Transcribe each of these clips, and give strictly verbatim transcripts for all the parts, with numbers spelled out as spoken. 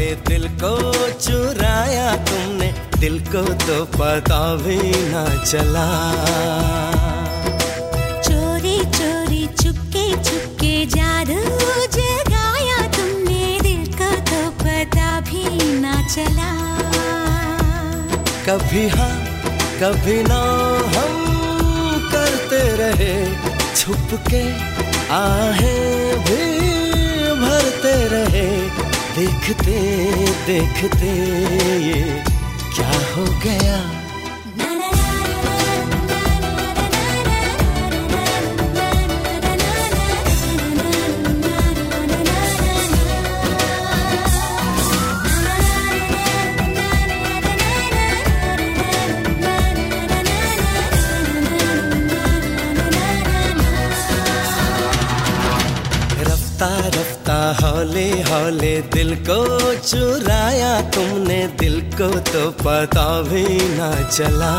दिल को चुराया तुमने, दिल को तो पता भी ना चला। चोरी चोरी चुपके चुपके जादू जगाया तुमने, दिल को तो पता भी ना चला। कभी हाँ कभी ना हम करते रहे छुप के, आहें भी भरते रहे, देखते देखते ये क्या हो गया। रफ्ता रफ्ता हौले हौले दिल को चुराया तुमने, दिल को तो पता भी ना चला।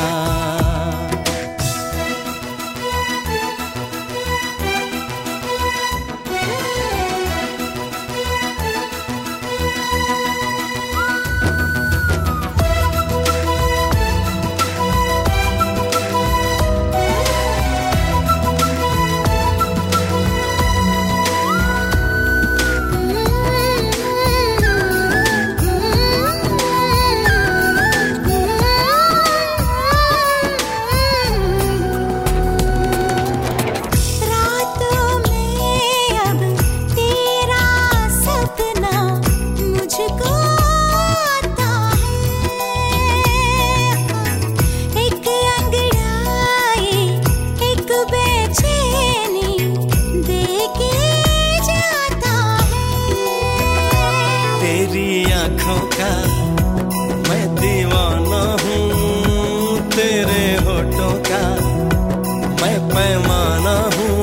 तेरी आँखों का मैं दीवाना हूँ, तेरे होठों का मैं पैमाना हूँ,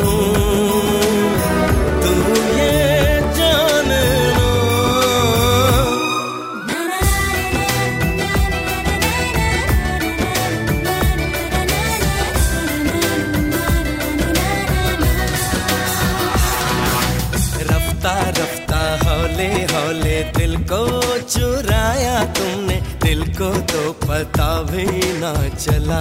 तू ये जान लो। रफ्ता रफ्ता हौले हौले दिल को चुराया तुमने, दिल को तो पता भी ना चला।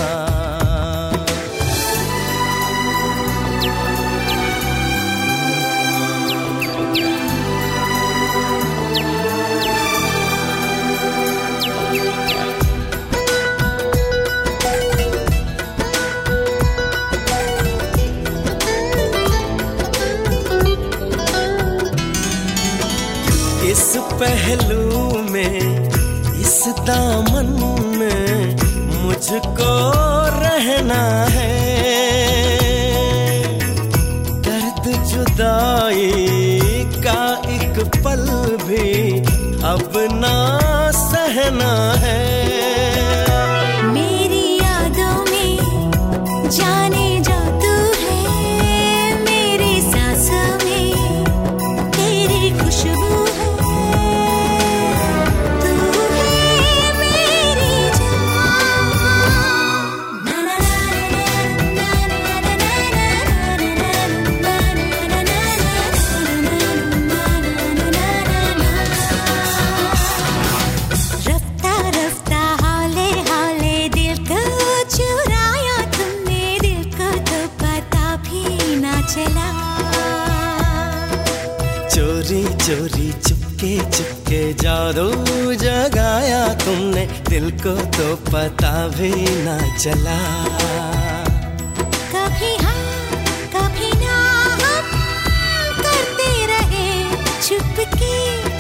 इस पहलू में इस दामन में मुझको रहना है, दर्द जुदाई का एक पल भी अब ना सहना है। मेरी यादों में जाने जा तू है, मेरी सांसों में तेरी खुशबू है, तू है मेरी जान। रफ्ता रफ्ता हौले हौले दिल को चुराया तुमने, दिल को तो पता भी ना चला। चोरी चोरी चुपके चुपके जादू जगाया तुमने, दिल को तो पता भी ना चला। कभी हाँ कभी ना हम करते रहे छुपके